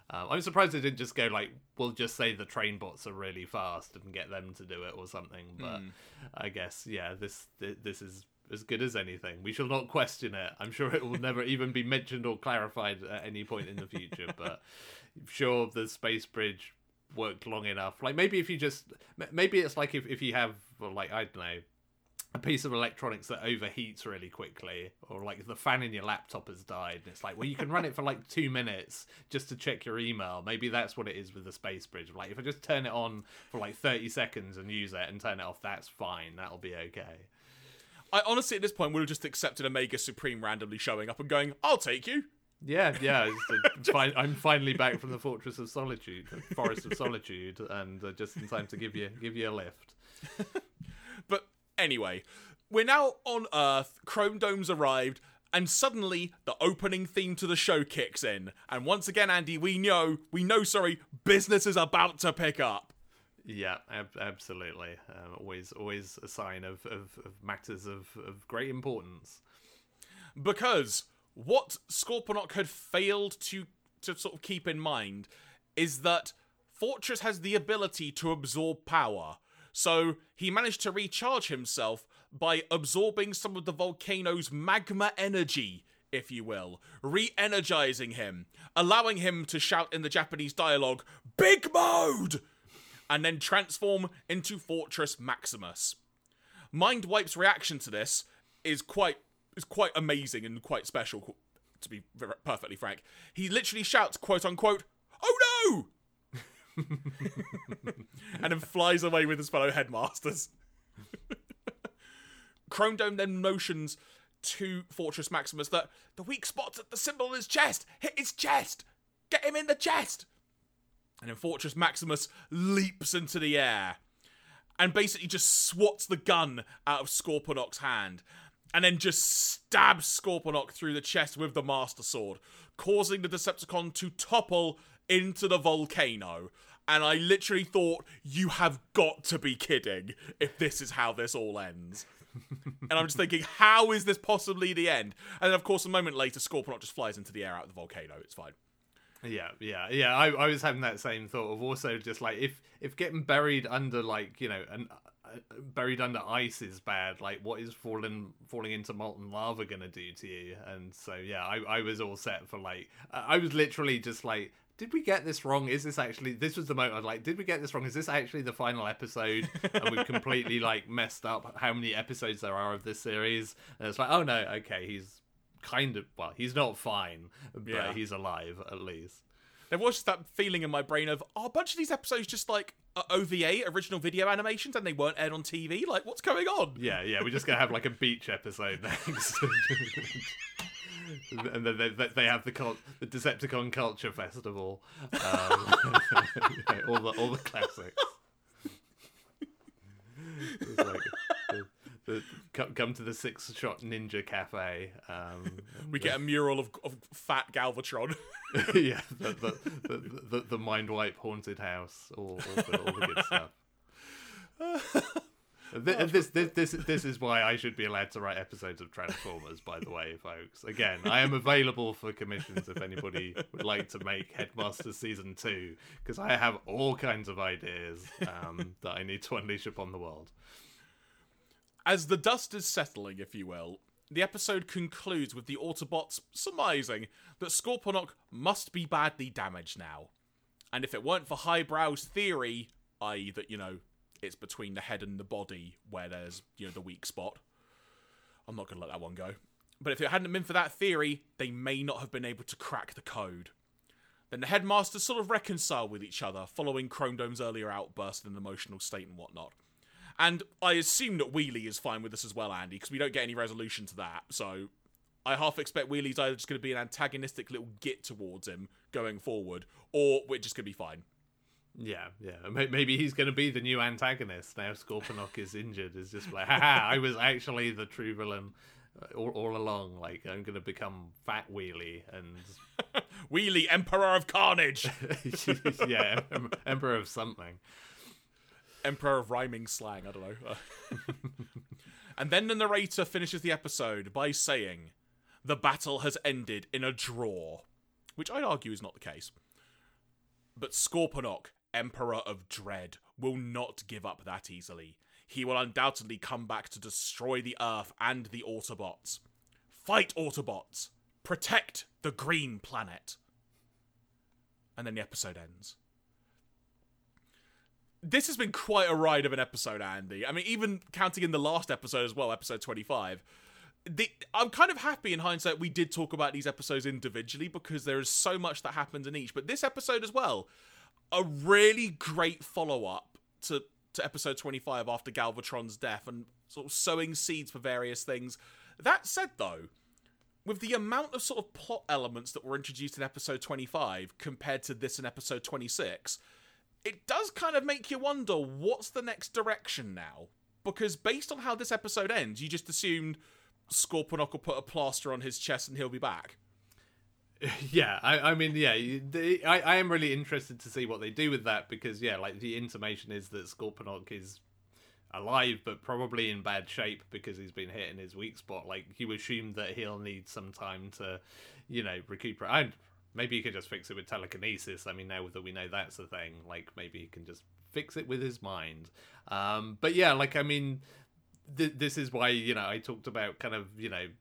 I'm surprised they didn't just go like, we'll just say the train bots are really fast and get them to do it or something. But I guess, yeah, this is as good as anything. We shall not question it. I'm sure it will never even be mentioned or clarified at any point in the future. But I'm sure the space bridge worked long enough. Like maybe if you just, maybe it's like if you have, well, like, I don't know, a piece of electronics that overheats really quickly, or like the fan in your laptop has died, and it's like, well, you can run it for like 2 minutes just to check your email. Maybe that's what it is with the space bridge. Like if I just turn it on for like 30 seconds and use it and turn it off, that's fine. That'll be okay. I honestly, at this point, would have just accepted Omega Supreme randomly showing up and going, I'll take you. Yeah. I'm finally back from the Fortress of Solitude, the Forest of Solitude, and just in time to give you a lift. But anyway, we're now on Earth, Chrome Dome's arrived, and suddenly the opening theme to the show kicks in. And once again, Andy, we know, business is about to pick up. Yeah, absolutely. Always a sign of matters of great importance. Because what Scorponok had failed to sort of keep in mind is that Fortress has the ability to absorb power. So he managed to recharge himself by absorbing some of the volcano's magma energy, if you will, re-energizing him, allowing him to shout in the Japanese dialogue, "Big Mode!" and then transform into Fortress Maximus. Mindwipe's reaction to this is quite amazing and quite special, to be perfectly frank. He literally shouts, quote unquote, "Oh no!" and then flies away with his fellow headmasters. Chrome Dome then motions to Fortress Maximus that the weak spot's at the symbol on his chest. Hit his chest! Get him in the chest! And then Fortress Maximus leaps into the air and basically just swats the gun out of Scorponok's hand and then just stabs Scorponok through the chest with the Master Sword, causing the Decepticon to topple into the volcano. And I literally thought, you have got to be kidding if this is how this all ends. And I'm just thinking, how is this possibly the end? And then, of course, a moment later, Scorponok just flies into the air out of the volcano. It's fine. Yeah. I was having that same thought of also just like if getting buried under like, you know, buried under ice is bad, like what is falling into molten lava gonna do to you? And so yeah, I was all set for like I was literally just like, did we get this wrong? Is this actually, this was the moment I was like, did we get this wrong? Is this actually the final episode? And we've completely like messed up how many episodes there are of this series. And it's like, oh no, okay, he's kind of, well, he's not fine, but he's alive at least. There was just that feeling in my brain of, a bunch of these episodes just like OVA, original video animations, and they weren't aired on TV? Like, what's going on? Yeah, we're just going to have like a beach episode next. And then they have the Decepticon Culture Festival. All the classics. It's like, come to the 6-shot ninja cafe. We get a mural of fat Galvatron. Yeah, the Mindwipe haunted house, all the good stuff. This is why I should be allowed to write episodes of Transformers, by the way, folks. Again, I am available for commissions if anybody would like to make Headmaster Season 2, because I have all kinds of ideas that I need to unleash upon the world. As the dust is settling, if you will, the episode concludes with the Autobots surmising that Scorponok must be badly damaged now. And if it weren't for Highbrow's theory, i.e. that, you know, it's between the head and the body where there's, you know, the weak spot, I'm not going to let that one go. But if it hadn't been for that theory, they may not have been able to crack the code. Then the headmasters sort of reconcile with each other, following Chrome Dome's earlier outburst in an emotional state and whatnot. And I assume that Wheelie is fine with this as well, Andy, because we don't get any resolution to that. So I half expect Wheelie's either just going to be an antagonistic little git towards him going forward, or we're just going to be fine. Yeah. Maybe he's going to be the new antagonist now. Scorponok is injured. It's just like, haha, I was actually the true villain all along. Like, I'm going to become Fat Wheelie and Wheelie, Emperor of Carnage. Yeah, Emperor of something. Emperor of rhyming slang, I don't know. And then the narrator finishes the episode by saying, "The battle has ended in a draw," which I'd argue is not the case. But Scorponok, Emperor of Dread, will not give up that easily. He will undoubtedly come back to destroy the Earth and the Autobots. Fight, Autobots! Protect the green planet! And then the episode ends. This has been quite a ride of an episode, Andy. I mean, even counting in the last episode as well, episode 25. I'm kind of happy in hindsight we did talk about these episodes individually because there is so much that happens in each. But this episode as well, a really great follow-up to episode 25 after Galvatron's death and sort of sowing seeds for various things. That said, though, with the amount of sort of plot elements that were introduced in episode 25 compared to this in episode 26, it does kind of make you wonder what's the next direction now. Because based on how this episode ends, you just assumed Scorponok will put a plaster on his chest and he'll be back. Yeah, I mean, yeah, I am really interested to see what they do with that because, yeah, like the intimation is that Scorponok is alive but probably in bad shape because he's been hit in his weak spot. Like, you assume that he'll need some time to, recuperate. And maybe he could just fix it with telekinesis. I mean, now that we know that's a thing, like, maybe he can just fix it with his mind. But yeah, like, I mean, this is why, I talked about kind of,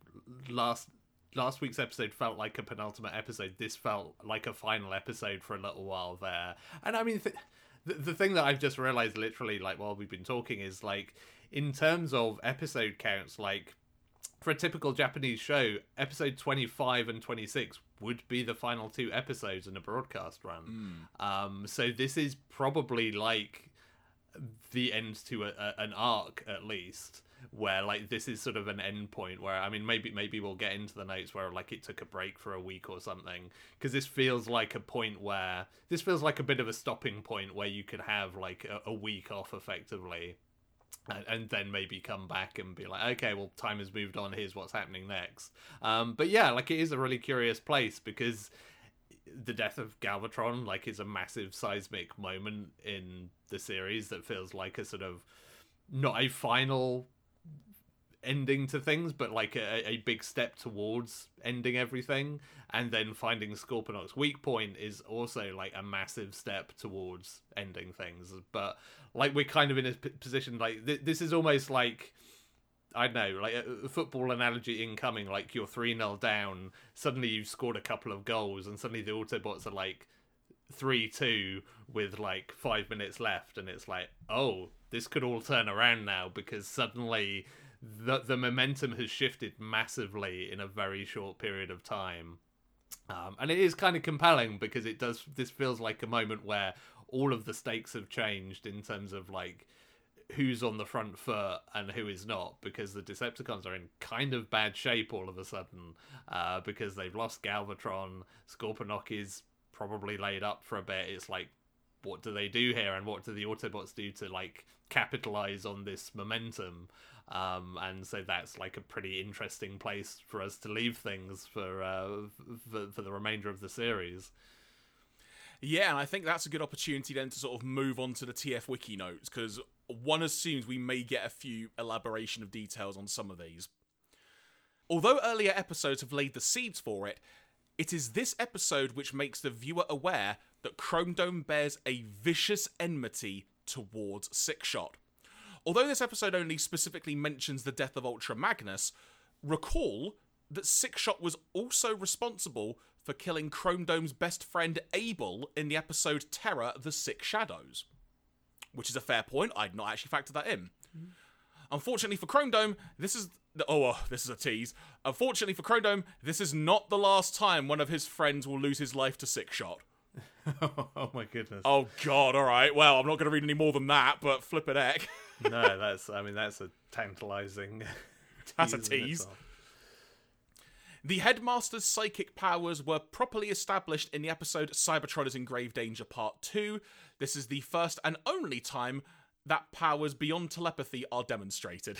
last week's episode felt like a penultimate episode. This felt like a final episode for a little while there. And I mean, the thing that I've just realized literally, like, while we've been talking is, like, in terms of episode counts, like, for a typical Japanese show, episode 25 and 26 would be the final 2 episodes in a broadcast run. So this is probably, like, the end to an arc, at least, where, like, this is sort of an end point where, I mean, maybe we'll get into the notes where, like, it took a break for a week or something, because this feels like a point where, this feels like a bit of a stopping point where you could have, like, a week off, effectively, and then maybe come back and be like, okay, well, time has moved on, here's what's happening next. But yeah, like, it is a really curious place, because the death of Galvatron, like, is a massive seismic moment in the series that feels like a sort of, not a final ending to things, but like a big step towards ending everything. And then finding Scorponok's weak point is also like a massive step towards ending things. But like, we're kind of in a position, like, this is almost like, I don't know, like a football analogy incoming, like, you're 3-0 down, suddenly you've scored a couple of goals, and suddenly the Autobots are like 3-2 with like 5 minutes left, and it's like, oh, this could all turn around now, because suddenly the momentum has shifted massively in a very short period of time. And it is kind of compelling, because this feels like a moment where all of the stakes have changed in terms of, like, who's on the front foot and who is not, because the Decepticons are in kind of bad shape all of a sudden, because they've lost Galvatron. Scorponok is probably laid up for a bit. It's like, what do they do here, and what do the Autobots do to, like, capitalize on this momentum? And so that's like a pretty interesting place for us to leave things for the remainder of the series. Yeah, and I think that's a good opportunity then to sort of move on to the TF Wiki notes, because one assumes we may get a few elaboration of details on some of these. Although earlier episodes have laid the seeds for it, it is this episode which makes the viewer aware that Chrome Dome bears a vicious enmity towards Sixshot. Although this episode only specifically mentions the death of Ultra Magnus, recall that Sixshot was also responsible for killing Chrome Dome's best friend Abel in the episode Terror: The Six Shadows. Which is a fair point, I'd not actually factored that in. Unfortunately for Chrome Dome, this is a tease. Unfortunately for Chrome Dome, this is not the last time one of his friends will lose his life to Sixshot. Oh my goodness. Oh god, alright. Well, I'm not going to read any more than that, but flippin' heck. No, that's a tantalizing That's a tease. The Headmaster's psychic powers were properly established in the episode Cybertron is in Grave Danger Part 2. This is the first and only time that powers beyond telepathy are demonstrated.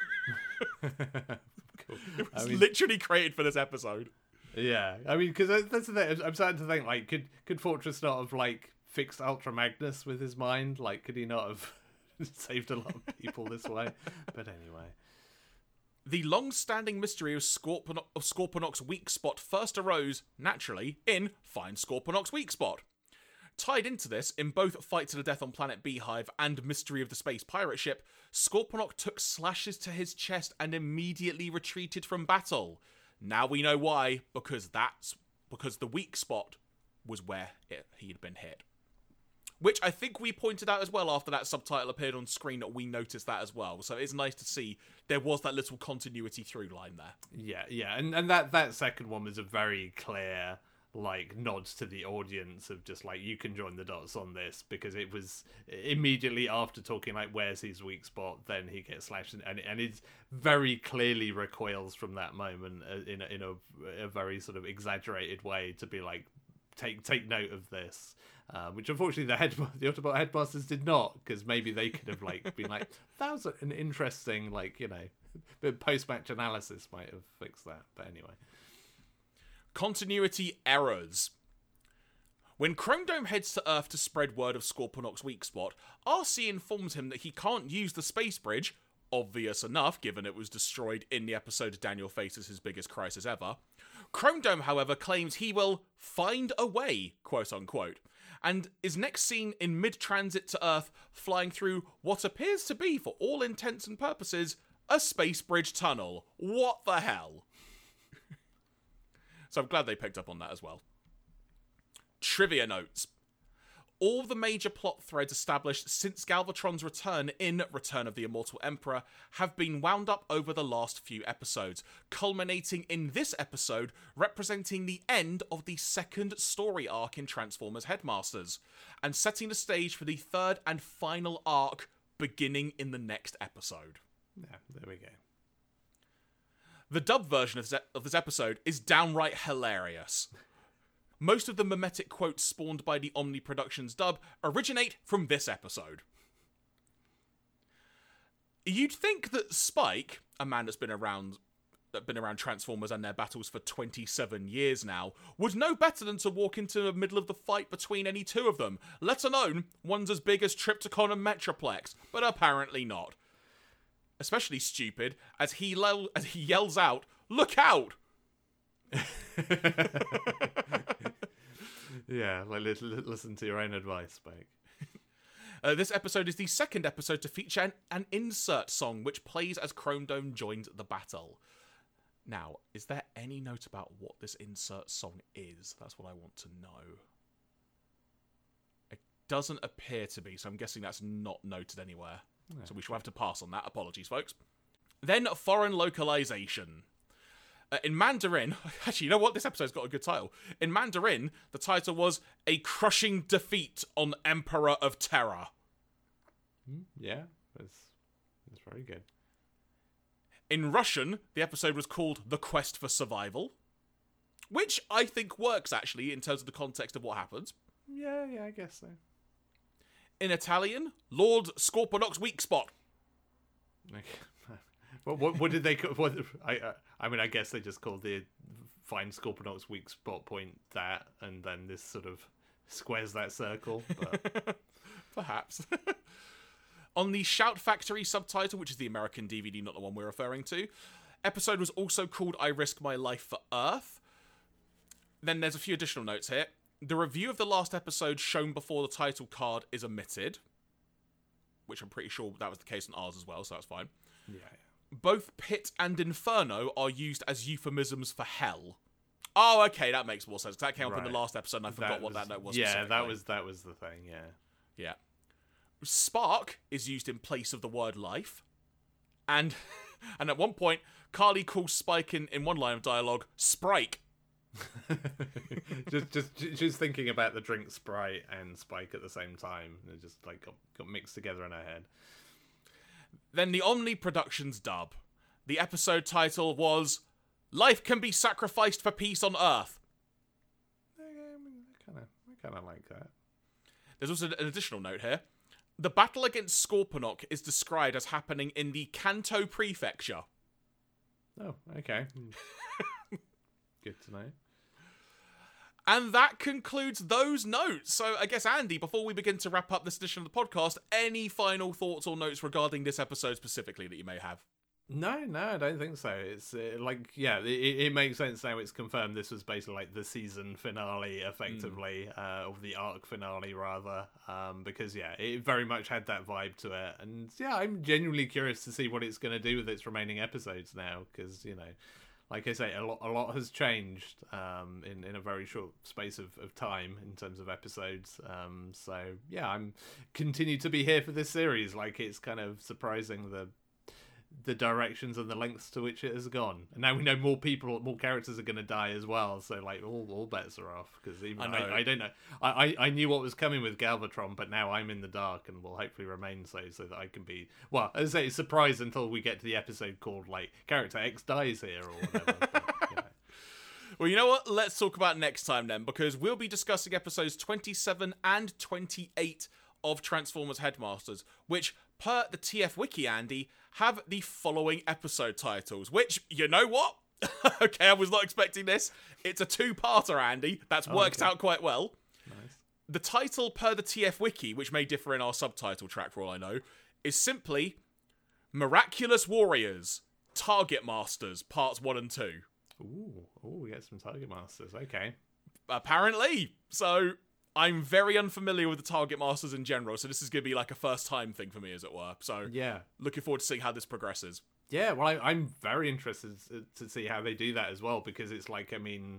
Cool. It was literally created for this episode. Yeah, I mean, because that's the thing. I'm starting to think, like, could Fortress not have, like, fixed Ultra Magnus with his mind? Like, could he not have saved a lot of people this way? But anyway. The long-standing mystery of Scorponok's weak spot first arose, naturally, in Find Scorponok's Weak Spot. Tied into this, in both Fight to the Death on Planet Beehive and Mystery of the Space Pirate Ship, Scorponok took slashes to his chest and immediately retreated from battle. Now we know why, because the weak spot was where he had been hit. Which I think we pointed out as well after that subtitle appeared on screen, that we noticed that as well. So it's nice to see there was that little continuity through line there. Yeah. And that second one was a very clear, like, nods to the audience of just, like, you can join the dots on this, because it was immediately after talking, like, where's his weak spot, then he gets slashed, and it very clearly recoils from that moment in a very sort of exaggerated way to be like, take note of this. Which unfortunately the Autobot headmasters did not, because maybe they could have like been like, that was an interesting, like, you know, but post-match analysis might have fixed that. But anyway, continuity errors. When Chrome Dome heads to Earth to spread word of Scorponok's weak spot, RC informs him that he can't use the space bridge. Obvious enough, given it was destroyed in the episode Daniel faces his biggest crisis ever. Chrome Dome, however, claims he will find a way, quote unquote, and is next seen in mid-transit to Earth, flying through what appears to be, for all intents and purposes, a space bridge tunnel. What the hell? So I'm glad they picked up on that as well. Trivia notes. All the major plot threads established since Galvatron's return in Return of the Immortal Emperor have been wound up over the last few episodes, culminating in this episode representing the end of the second story arc in Transformers Headmasters, and setting the stage for the third and final arc beginning in the next episode. Yeah, there we go. The dub version of this episode is downright hilarious. Most of the mimetic quotes spawned by the Omni Productions dub originate from this episode. You'd think that Spike, a man that's been around Transformers and their battles for 27 years now, would know better than to walk into the middle of the fight between any two of them, let alone one's as big as Trypticon and Metroplex, but apparently not. Especially stupid as he yells out, "Look out!" Yeah, like listen to your own advice, Spike. This episode is the second episode to feature an insert song which plays as Chrome Dome joins the battle. Now, is there any note about what this insert song is? That's what I want to know. It doesn't appear to be, so I'm guessing that's not noted anywhere. Yeah. So we shall have to pass on that. Apologies, folks. Then, foreign localization. In Mandarin, actually, you know what? This episode's got a good title. In Mandarin, the title was A Crushing Defeat on Emperor of Terror. Yeah, that's very good. In Russian, the episode was called The Quest for Survival, which I think works, actually, in terms of the context of what happens. Yeah, I guess so. In Italian, Lord Scorponok's Weak Spot. Okay. What did they? I mean, I guess they just called the find Scorponok's weak spot point that, and then this sort of squares that circle. But perhaps. On the Shout Factory subtitle, which is the American DVD, not the one we're referring to, episode was also called I Risk My Life for Earth. Then there's a few additional notes here. The review of the last episode shown before the title card is omitted, which I'm pretty sure that was the case on ours as well, so that's fine. Yeah. Both Pit and Inferno are used as euphemisms for hell. Oh, okay, that makes more sense. That came up in the last episode, and I forgot what that note was. Yeah, that was the thing. Yeah. Spark is used in place of the word life, and at one point, Carly calls Spike in one line of dialogue, Sprite. just thinking about the drink Sprite and Spike at the same time, it just like got mixed together in her head. Then the Omni Productions dub. The episode title was Life Can Be Sacrificed for Peace on Earth. I kind of like that. There's also an additional note here. The battle against Scorponok is described as happening in the Kanto Prefecture. Oh, okay. Good to know. And that concludes those notes. So I guess, Andy, before we begin to wrap up this edition of the podcast, any final thoughts or notes regarding this episode specifically that you may have? No, I don't think so. It's it makes sense now. It's confirmed this was basically like the season finale, effectively, or the arc finale rather. Because it very much had that vibe to it, and I'm genuinely curious to see what it's going to do with its remaining episodes now. Because like I say, a lot has changed in a very short space of time in terms of episodes. I'm continue to be here for this series. Like, it's kind of surprising the directions and the lengths to which it has gone, and now we know more characters are going to die as well. So like all bets are off, because even I don't know. I knew what was coming with Galvatron, but now I'm in the dark and will hopefully remain so that I can be, well, as I say, surprised until we get to the episode called like Character X dies here or whatever. But. Well, you know what? Let's talk about next time then, because we'll be discussing episodes 27 and 28 of Transformers Headmasters, which, per the TF Wiki, Andy, have the following episode titles, which, you know what? Okay, I was not expecting this. It's a two-parter, Andy. That's worked out quite well. Nice. The title, per the TF Wiki, which may differ in our subtitle track for all I know, is simply Miraculous Warriors, Target Masters, Parts 1 and 2. Ooh, we get some Target Masters. Okay. Apparently. So, I'm very unfamiliar with the Target Masters in general, so this is going to be like a first-time thing for me, as it were. So, looking forward to seeing how this progresses. Yeah, well, I'm very interested to see how they do that as well, because it's like, I mean,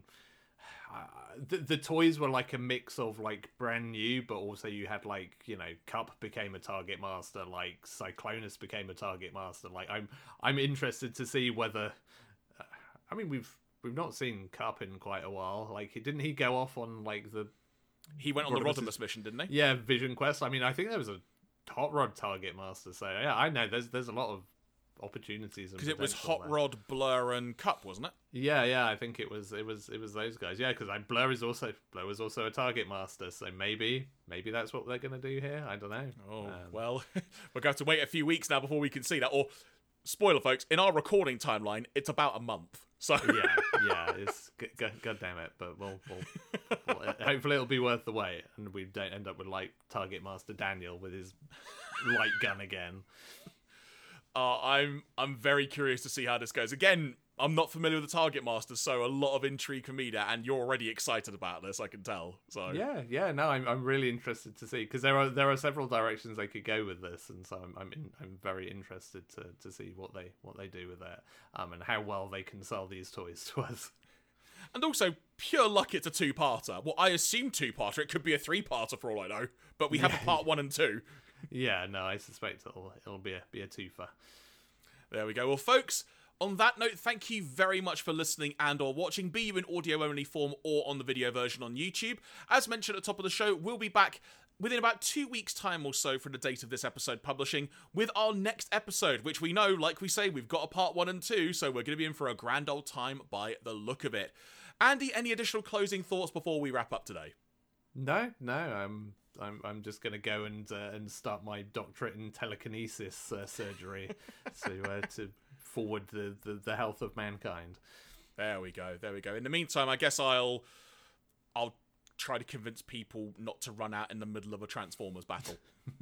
the toys were like a mix of like brand new, but also you had like, Cup became a Target Master, like Cyclonus became a Target Master. Like, I'm interested to see whether, I mean, we've not seen Cup in quite a while. Like, didn't he go off on like the... He went on the Rodimus mission, didn't he? Yeah, Vision Quest. I mean, I think there was a Hot Rod Target Master, so yeah, I know there's a lot of opportunities. Because it was Hot Rod, Blur, and Cup, wasn't it? Yeah, I think it was those guys. Yeah, because Blur was also a Target Master, so maybe that's what they're gonna do here. I don't know. Oh well, we're going to have to wait a few weeks now before we can see that. Or, spoiler, folks, in our recording timeline, it's about a month. So yeah, it's god damn it, but we'll hopefully it'll be worth the wait, and we don't end up with like Target Master Daniel with his light gun again. I'm very curious to see how this goes. Again, I'm not familiar with the Target Masters, so a lot of intrigue for me there, and you're already excited about this, I can tell. So yeah, no, I'm really interested to see, because there are several directions they could go with this, and so I'm very interested to see what they do with it, and how well they can sell these toys to us. And also, pure luck, it's a two-parter. Well, I assume two-parter. It could be a three-parter for all I know, but we have a part 1 and 2. Yeah, no, I suspect it'll be a twofer. There we go. Well, folks, on that note, thank you very much for listening and or watching, be you in audio-only form or on the video version on YouTube. As mentioned at the top of the show, we'll be back within about 2 weeks' time or so from the date of this episode publishing with our next episode, which we know, like we say, we've got a part 1 and 2, so we're going to be in for a grand old time by the look of it. Andy, any additional closing thoughts before we wrap up today? No, I'm just going to go and start my doctorate in telekinesis surgery to forward the health of mankind. There we go. In the meantime, I guess I'll try to convince people not to run out in the middle of a Transformers battle.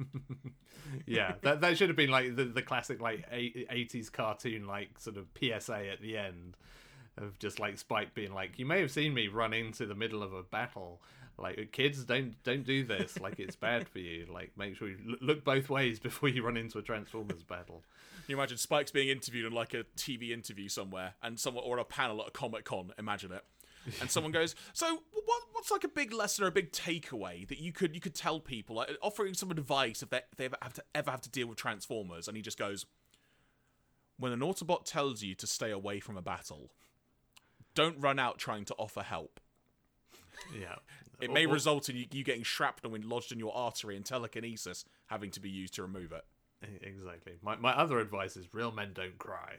Yeah, that should have been like the classic like 80s cartoon like sort of PSA at the end of just like Spike being like, "You may have seen me run into the middle of a battle. Like, kids, don't do this. Like, it's bad for you. Like, make sure you look both ways before you run into a Transformers battle." Can you imagine Spike's being interviewed in like a TV interview somewhere, and someone, or a panel at a Comic-Con, imagine it, and someone goes, "So what's like a big lesson or a big takeaway that you could tell people, like offering some advice if they ever have to deal with Transformers?" And he just goes, "When an Autobot tells you to stay away from a battle, don't run out trying to offer help. Yeah. It may result in you getting shrapnel lodged in your artery and telekinesis having to be used to remove it." Exactly. My other advice is real men don't cry.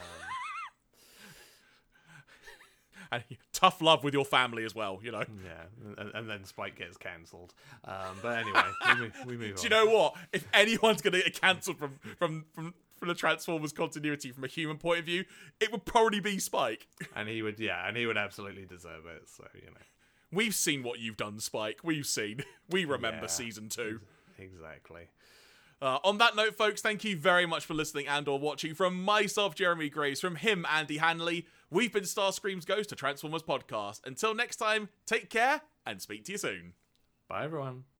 And tough love with your family as well, you know. Yeah, and then Spike gets cancelled. But anyway, we move on. Do you know what? If anyone's going to get cancelled from the Transformers continuity from a human point of view, it would probably be Spike. And he would absolutely deserve it. So, we've seen what you've done, Spike. We've seen. We remember season 2. Exactly. On that note, folks, thank you very much for listening and or watching. From myself, Jeremy Graves, from him, Andy Hanley, we've been Starscream's Ghost, a Transformers podcast. Until next time, take care and speak to you soon. Bye, everyone.